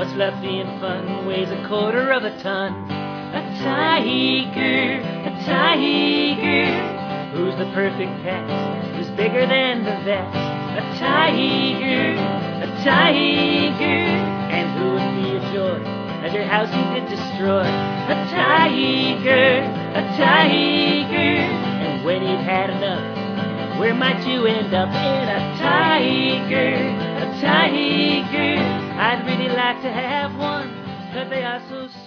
what's fluffy and fun, weighs a quarter of a ton. A tiger, who's the perfect pet, who's bigger than the vet. A tiger, and who would be a joy as your house he did destroy. A tiger, and when he'd had enough, where might you end up? In a tiger, I'd really like to have one, 'cause they are so